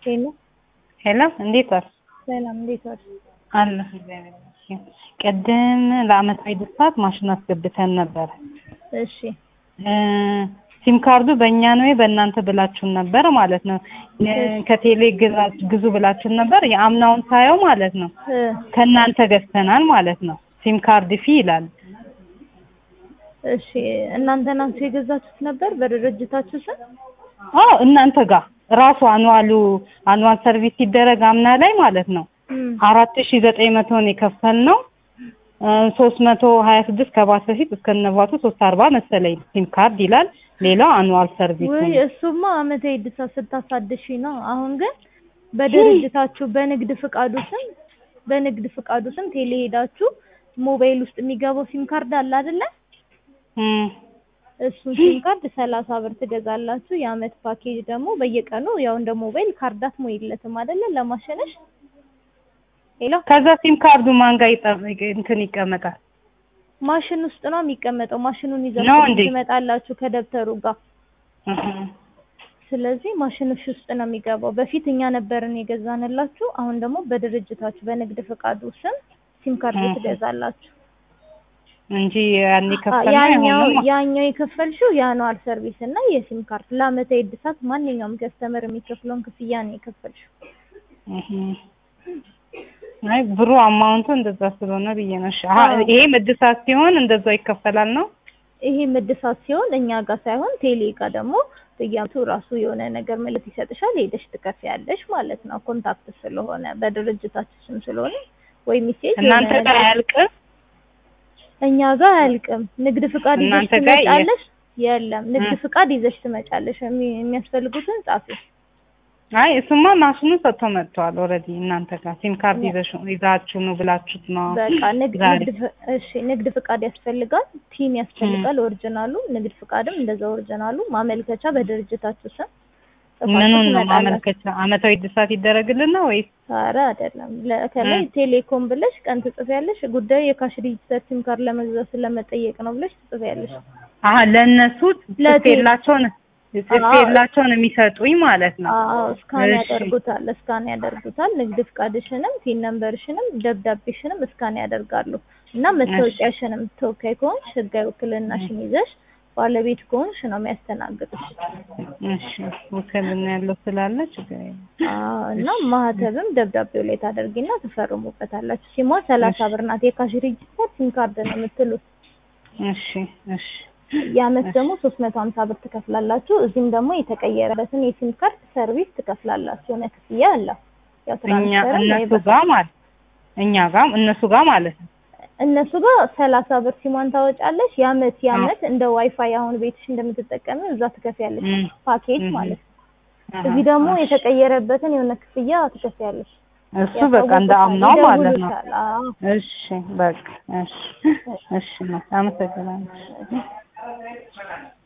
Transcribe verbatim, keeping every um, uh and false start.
ሄሎ ሄሎ እንዴት ዋልሽ? ሰላም እንዴት ዋልሽ? አለሁ እግዚአብሔር ይመስገን። ቅድም ለአመታዊ ድሳት ማሽን አስገብተን ነበር። እሺ ሲም ካርዱ በእኛ ነው በእናንተ ብላችሁን ነበር ማለት ነው። ከቴሌ ግዙ ብላችሁን ነበር። የአምናውን ሳየው ማለት ነው ከእናንተ ገዝተናል ማለት ነው። ሲም ካርድ ፊ ይላል። እሺ እናንተ ናችሁ የገዛችሁት ነበር በድርጅታችሁ ስም? አዎ እናንተ ጋር ራሱ አኑዋሉ አኑዋል ሰርቪስ ሲደረግ አምና ላይ ማለት ነው አራት ሺህ ዘጠኝ መቶ ነው የከፈልነው። ሶስት መቶ ሀያ ስድስት ከባት በፊት እስከነባቱ ሶስት መቶ አርባ መሰለኝ ሲም ካርድ ይላል። ሌላው አኑዋል ሰርቪስ ነው። ወይ እሱማ አመታዊ ድሳት ስታሳድሺ ነው። አሁን ግን በድርጅታችሁ በንግድ ፍቃዱ ስም በንግድ ፍቃዱ ስም ቴሌ ሄዳችሁ ሞባይል ውስጥ የሚገባው ሲም ካርድ አለ አይደለ? እሱ ሲም ካርድ ሰላሳ ብር ትገዛላችሁ። የአመት ፓኬጅ ደግሞ በየቀኑ ያው እንደ ሞባይል ካርድ አትሞይለትም አይደለ? ለማሸነሽ ሄሎ ከዛ ሲም ካርዱ ማን ጋር እንትን ይቀመጣል? ማሽን ውስጥ ነው የሚቀመጠው። ማሽኑን ይዛችሁ ትመጣላችሁ ከደብተሩ ጋር። ስለዚህ ማሽንሽ ውስጥ ነው የሚገባው። በፊት እኛ ነበርን የገዛንላችሁ። አሁን ደግሞ በድርጅታችሁ በንግድ ፍቃዱ ስም ሲም ካርድ ትገዛላችሁ እንጂ ያኔ ከፈልነው ያኛው ያኛው የከፈልሽው የአኑዋል ሰርቪስ እና የሲም ካርድ ለአመታዊ ድሳት ማንኛውም ከስተመር የሚከፍለውን ክፍያ ነው የከፈልሽው። አይ ብሩ አማውንቱ እንደዛ ስለሆነ ብየነሽ። አሃ ይሄ መድሳት ሲሆን እንደዛ ይከፈላል ነው? ይሄ መድሳት ሲሆን እኛ ጋር ሳይሆን ቴሌ ጋር ደግሞ በየአመቱ ራሱ የሆነ ነገር መልእክት ይሰጥሻል። ሄደሽ ትከፍያለሽ ማለት ነው። ኮንታክት ስለሆነ በድርጅታችሁ ስም ስለሆነ ወይ ሚሴጅ እናንተ ጋር አያልቅም? እኛ ጋር አያልቅም። ንግድ ፍቃድ ይዘሽ ትመጫለሽ? የለም ንግድ ፍቃድ ይዘሽ ትመጫለሽ። የሚያስፈልጉትን ጻፊ። አይ እሱማ ማሽኑ ሰጥቶ መጥቷል ኦሬዲ። እናንተ ጋር ሲም ካርድ ይዘሽ ይዛችሁ ነው ብላችሁት ነው። በቃ ንግድ እሺ ንግድ ፍቃድ ያስፈልጋል፣ ቲም ያስፈልጋል፣ ኦሪጂናሉ ንግድ ፍቃድም እንደዛ ኦሪጂናሉ፣ ማመልከቻ በድርጅታችሁ ስም ምኑን ነው ማመልከቻ? አመታዊ ድሳት ይደረግልን ነው ወይስ? ኧረ አይደለም። ለከላይ ቴሌኮም ብለሽ ቀን ትጽፊያለሽ። ጉዳዩ የካሽ ሬጂስተር ሲም ካርድ ለመግዛት ስለመጠየቅ ነው ብለሽ ትጽፊያለሽ። አሃ ለነሱ ጽፌላቸው ነው ጽፌላቸው ነው የሚሰጡኝ ማለት ነው። አዎ እስካን ያደርጉታል እስካን ያደርጉታል። ንግድ ፍቃድሽንም ቲን ነምበርሽንም ደብዳቤሽንም እስካን ያደርጋሉ እና መታወቂያሽንም ተወካይ ከሆንሽ ህጋዊ ውክልናሽን ይዘሽ ባለቤት ከሆንሽ ነው የሚያስተናግዱሽ። እሺ ውክልና ያለው ስላለ ችግር የለም። አዎ እና ማህተብም ደብዳቤው ላይ ታደርጊና ትፈርሙበታላችሁ። ሲሟ ሰላሳ ብር ናት። የካሽ ሬጂስተር ሲም ካርድ ነው የምትሉት። እሺ እሺ የአመት ደግሞ ሶስት መቶ ሀምሳ ብር ትከፍላላችሁ። እዚህም ደግሞ የተቀየረበትን የሲም ካርድ ሰርቪስ ትከፍላላችሁ። የሆነ ክፍያ አለ። ያው ትራንስፈር እነሱ ጋር ማለት እኛ ጋር እነሱ ጋር ማለት ነው። እነሱ ጋር ሰላሳ ብር ሲሟን ታወጫለሽ። የአመት የአመት እንደ ዋይፋይ አሁን ቤትሽ እንደምትጠቀሚው እዛ ትከፍያለሽ ፓኬጅ ማለት ነው። እዚህ ደግሞ የተቀየረበትን የሆነ ክፍያ ትከፍያለሽ። እሱ በቃ እንደ አምናው ማለት ነው። እሺ በቃ እሺ እሺ አመሰግናለሁ።